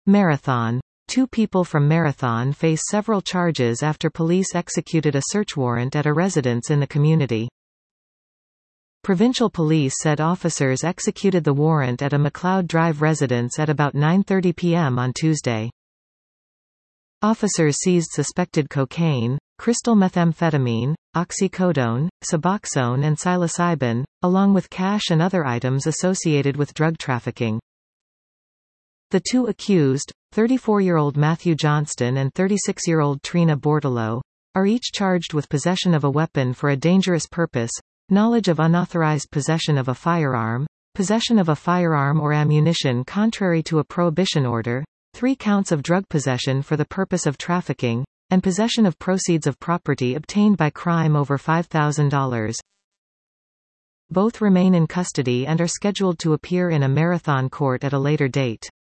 Marathon. Two people from Marathon face several charges after police executed a search warrant at a residence in the community. Provincial police said officers executed the warrant at a McLeod Drive residence at about 9:30 p.m. on Tuesday. Officers seized suspected cocaine, crystal methamphetamine, oxycodone, Suboxone and psilocybin, along with cash and other items associated with drug trafficking. The two accused, 34-year-old Matthew Johnston and 36-year-old Trina Bordelot, are each charged with possession of a weapon for a dangerous purpose, knowledge of unauthorized possession of a firearm, possession of a firearm or ammunition contrary to a prohibition order, 3 counts of drug possession for the purpose of trafficking, and possession of proceeds of property obtained by crime over $5,000. Both remain in custody and are scheduled to appear in a Marathon court at a later date.